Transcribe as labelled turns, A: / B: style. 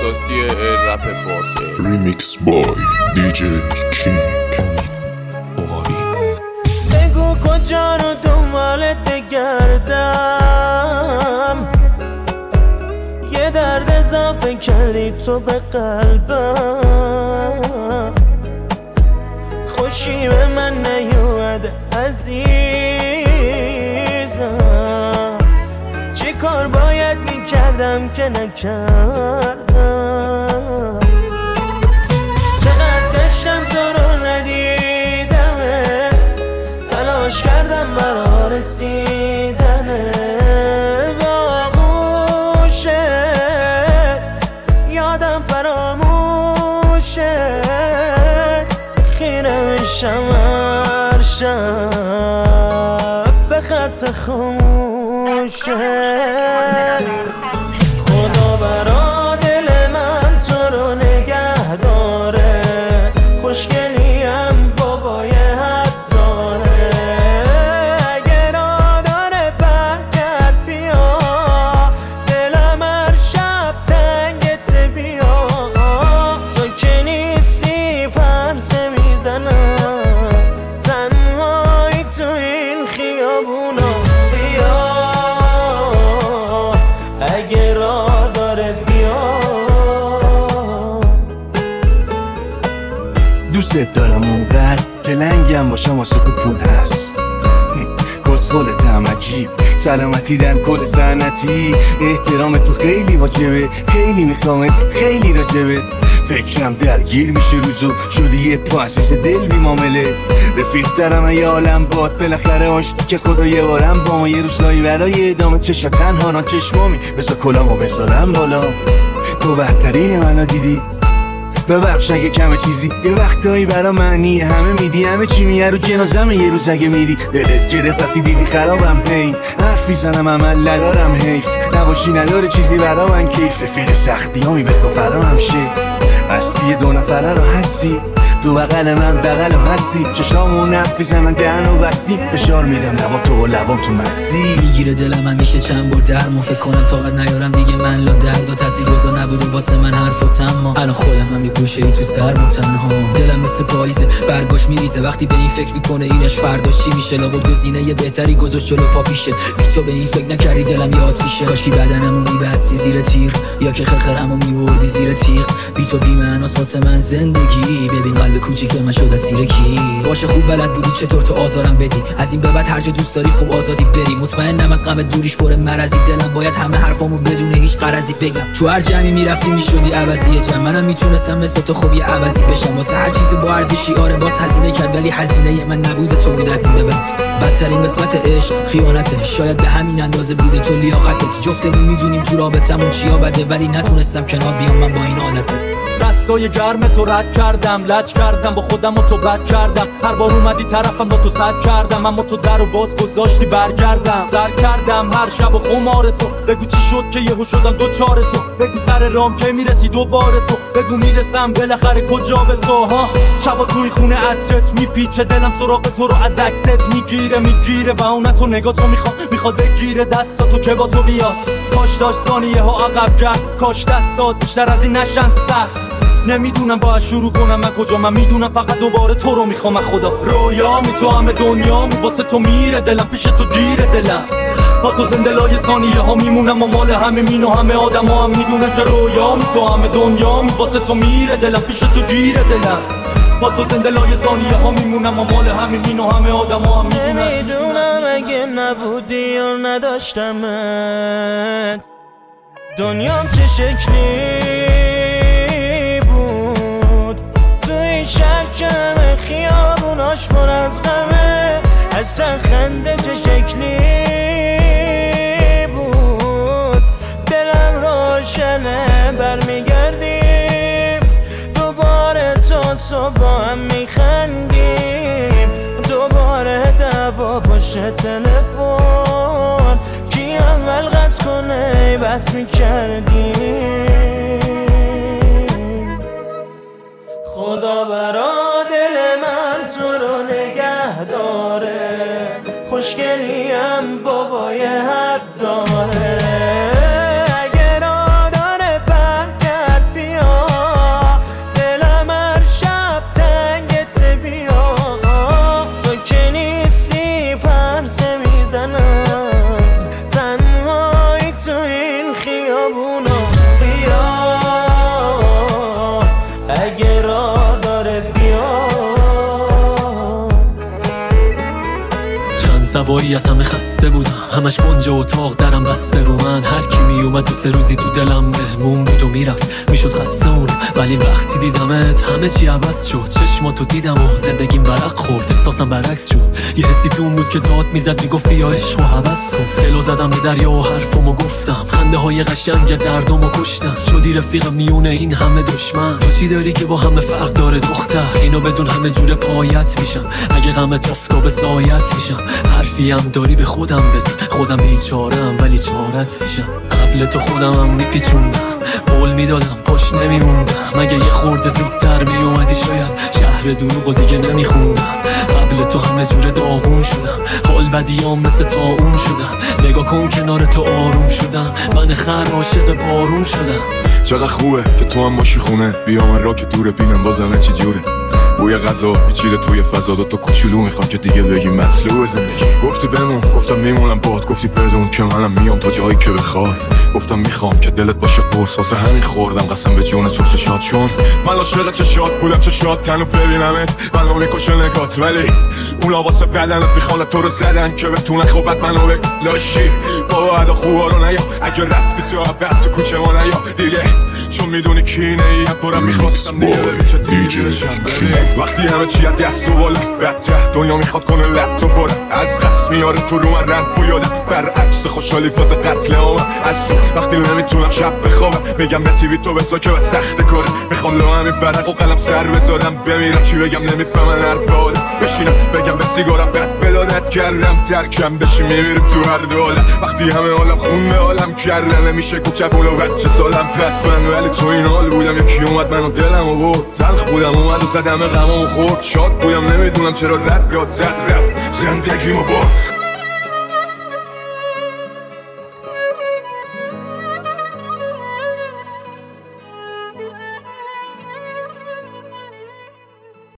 A: اختصاصی رپ فارسی.
B: ریمیکس بای دیجی کینگ.
C: بگو کجا رو دنبالت بگردم، یه درد اضافه کردی تو به قلبم. خوشی به من نیومده عزیزم، چی کار باید میکردم که نکردم. چقدر گشتم تو رو ندیدمت، تلاش کردم برا رسیدنه به آغوشت، یادم فراموشت، خیره میشم هر شب به خط خاموشت. خدا برا دل من تو رو نگه داره، خوشگلیم بابای حد داره. اگر آداره برگرد بیا، دلم هر شب تنگت بیا. تو که نیستی پرسه میزنم تنهایی تو این خیابونا. بیا اگه راه داره بیا.
D: دوست دارم اونقدر که لنگم باشم واسه تو پول هست. کسخولتم عجیب، سلامتی در کل سنتی. احترام تو خیلی واجبه، خیلی میخوامت، خیلی راجبه. فکرم درگیر میشه روزو، شدی یه پاسیس دل بی معامله. رفیق دارم ای عالم باد، بالاخره آشتی که خدا یه بارم با ما. یه روزایی برای ادامه چشا تنها نا چشمامی، بذار کلامو بذارم بالا. تو بهترین منو دیدی، ببخش اگه کمه چیزی. یه وقتایی برا معنی همه میدی، همه چی میه رو جنازمه. یه روز اگه میری دلت گرفت وقتی دیدی خرابم. هی حرف میزنم عمل ندارم، حیف نباشی نداره چیزی برا من کیف. رفیق سختی همی بخوا فرام شه، هستی دو نفره رو هستی، دو بغل من بغلم هستی. چشامو نفی زنن دهنو بستی، فشار میدم لبا تو و لبام تو مستی.
E: میگیره دلم همیشه چند بار درمو، فکر کنم طاقت نیارم دیگه من لا درد و تاثیر گذار نبوده واسه من حرف و تما. الان خودم هم یه گوشه ای تو سرم و تنها، دلم مثل پاییزه برگاش میریزه وقتی به این فکر میکنه اینش فرداش چی میشه. لابد گزینه یه بهتری گذاشت جلو پا پیشه، بی تو به این فکر نکردی دلم یه آتیشه. کاشکی بدنمو میبستی زیر تیر، یا که خرخرمو میبردی زیر تیغ. بی تو بی معناست واسه من زندگی، ببین قلب کوچیک من شد اسیر کی. باشه خوب بلد بودی چطور تو آزارم بدی، از این به بعد هر جا دوست داری خوب آزادی بری. مطمئنم از غم دوریش پر مرضی، دلم باید همه حرفامو بدون هیچ غرضی بگم. تو هر جمعی میرفتی میشدی عوضی جمع، منم میتونستم مثل تو خوب یه عوضی بشم. واسه هر چیز با ارزشی آره باز هزینه کرد، ولی هزینه من نبوده تو بود از این به بعد. بدترین قسمت عشق خیانته، شاید به همین اندازه بوده تو لیاقتت. جفتمون میدونیم تو رابطمون چیا بده، ولی نتونستم کنار بیام من با این عادتت.
F: دستای گرم تو رد کردم، لج کردم با خودم و تو بد کردم. هر بار اومدی طرفم با تو صد کردم، اما تو در و باز گذاشتی برگردم. سر کردم هر شب و خمار تو، بگو چی شد که یهو شدم دوچار تو. بگو سر رام که میرسی دوباره تو، بگو میرسم بالاخره کجا به تو. ها شبا توی خونه عطرت میپیچه، دلم سراغ تو رو از عکست میگیره و اون تو نگاه تو میخواد بگیره دستاتو که با تو بیاد. کاش داشت ثانیه ها عقب کرد، کاش دستات بیشتر از این نشن سخت. نمیدونم باید شروع کنم من کجا، من میدونم فقط دوباره تو رو میخوام. خدا رویامی تو همه دنیامی، واسه تو میره دلم، پیش تو گیره دلم. با تو زنده لای ثانیه ها میمونم و مال همه مین و همه آدم ها هم میدونم که رویامی تو همه دنیامی، واسه تو میره دلم، پیش تو گیره دلم. با تو زنده لای ثانیه ها میمونم و مال همه مین و همه آدم ها هم میدونم.
C: نمیدونم اگه نبودی یا نداشتمت دنیام چه شکلی بود. تو این شهر که همه خیابوناش پر از غمه، اصلا خنده چه شکلی بود. دلم روشنه برمیگردیم دوباره، تا صبح با هم میخندیم. دوباره دعوا باشه تلفن، کی اول قطع کنه بس میکردیم. خدا برا دل من تو رو نگه داره، خوشگلیم بابای حد داره. اگر آداره برگرد
E: سواری از همه خسته بودم، همش گنج اتاق درم بسته رو من. هر کی می اومد دو سه روزی تو دلم مهمون بود و میرفت، میشد خسته اونم. ولی وقتی دیدمت همه چی عوض شد، چشماتو دیدم و زندگیم برق خورد، احساسم برعکس شد. یه حسی تو بود که داد میزد میگفت بیا عشق و حوض کن. دلو زدم به دریا و حرفمو گفتم، خنده های قشنگ دردمو کشتن. شدی رفیقم میونه این همه دشمن، تو چی داری که با همه فرق داره دختر؟ اینو بدون همه جور پایت میشم، اگه غمت افتاد به سایت میشم. حرفی هم داری به خودم بزن، خودم بیچارم ولی چارت میشم. قبل تو خودمم میپیچوندم، قول میدادم پاش نمیموندم. مگه یه خورده زودتر میومدی شاید شهر دروغو دیگه نمیخوندم. قبل تو همه جور داغون شدم، حال بدیام مثل طاعون شدم. نگاه کن کنار تو آروم شدم، من خر عاشق بارون شدم.
G: چقدر خوبه که تو هم باشی خونه، بیا من را که دوره بینم بازم چی جوره. بوی غذا میچیره توی فضا، دوتا کوچولو میخوام که دیگه بگی مطلوب زندگی. گفتی بمون، گفتم میمونم باد، گفتی بدون که منم میام تا جایی که بخوای. گفتم میخوام که دلت باشه قرص، واسه همین خوردم قسم به جون چوب چشات. چون من عاشق چشات بودم، چشات تنو ببینمت منو میکشه نگات، ولی اونا واسه بدنت میخوان تو رو زدن که بتونن خوبت منو بلاشی. با ادا خوبا رو نیا، اگه رفتی تو بعد تو کوچه ما نیا دیگه، چون میدونی کینه ای پرم میخواستم وقتی همه چی از دست و بالا بدتر دنیا میخواد کنه لط و برم. از قصد میاره تو رو من رد و یادم، برعکس خوشحالی باز قتل آمد از تو. وقتی نمیتونم شب بخوابم میگم به تیوی تو بسا که بس سخت کاره. میخوام لو همین فرق و قلم سر بذارم، بمیرم چی بگم نمیفهمن حرف آدم. بشینم بگم به سیگارم بد بدادت کردم، ترکم بشی میمیرم تو هر دولم. وقتی همه عالم خون به عالم کردن نمیشه کوچک اولو بچه سالم پس من. ولی تو این حال بودم یکی اومد منو دلم و برد، تلخ بودم اومد و زدم غمامو خورد. شاد بودم نمیدونم چرا رد یاد زد رفت زندگیمو برد.